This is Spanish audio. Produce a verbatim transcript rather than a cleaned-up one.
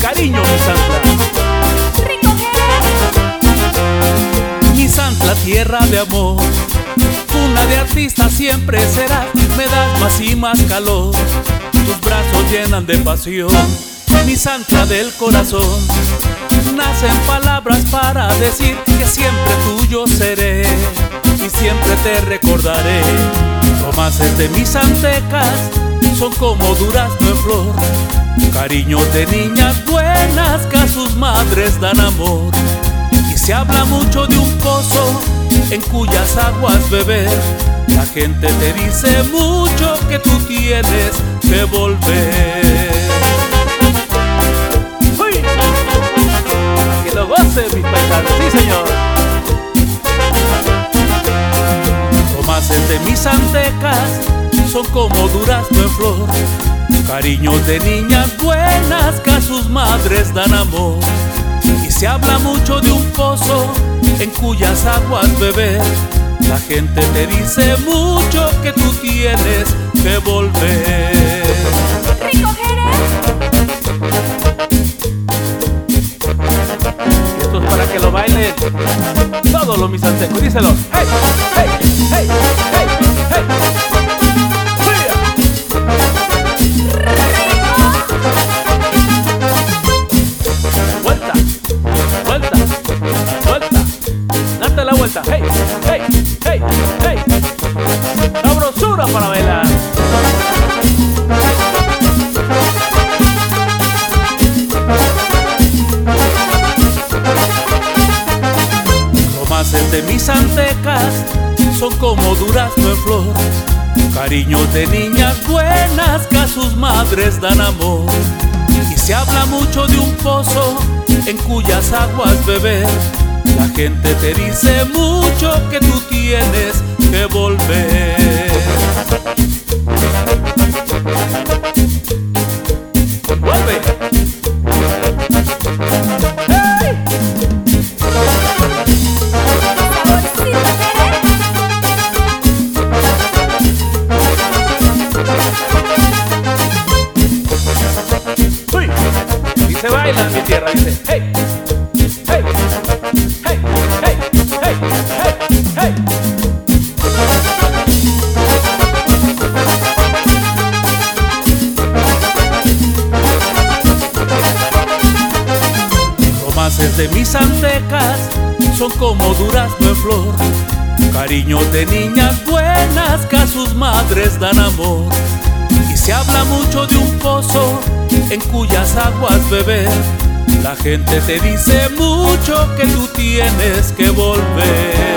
cariño, mi Santla. Mi Santla, tierra de amor, cuna de artistas siempre será. Me das más y más calor, tus brazos llenan de pasión. Mi Santla del corazón, nacen palabras para decir que siempre tuyo seré y siempre te recordaré. Romances de mis santecas son como durazno en flor, cariños de niñas buenas que a sus madres dan amor. Y se habla mucho de un pozo en cuyas aguas beber. La gente te dice mucho que tú tienes que volver. ¡Uy! ¡Que lo goce, mis paisanos! ¡Sí, señor! Romances de mis santecas son como durazno en flor, cariños de niñas buenas que a sus madres dan amor. Y se habla mucho de un pozo en cuyas aguas beber. La gente te dice mucho que tú tienes que volver. ¡Rico Jerez! Y esto es para que lo bailen todos los misantecos. Díselo. ¡Hey! ¡Hey! ¡Hey! ¡Hey! ¡Hey! Vuelta, vuelta, vuelta, date la vuelta, hey, hey, hey, hey, sabrosura para bailar. Romances de mis santecas son como durazno en flor, cariños de niñas buenas que a sus madres dan amor. Y se habla mucho de un pozo en cuyas aguas beber. La gente te dice mucho que tú tienes que volver. ¡Vuelve! ¡Hey! ¡Uy! Y se baila en mi tierra, dice, hey, hey, hey, hey, hey, hey, hey. Romances de mis santecas son como durazno en flor, cariños de niñas buenas que a sus madres dan amor. Y se habla mucho de un pozo en cuyas aguas beber. La gente te dice mucho que tú tienes que volver.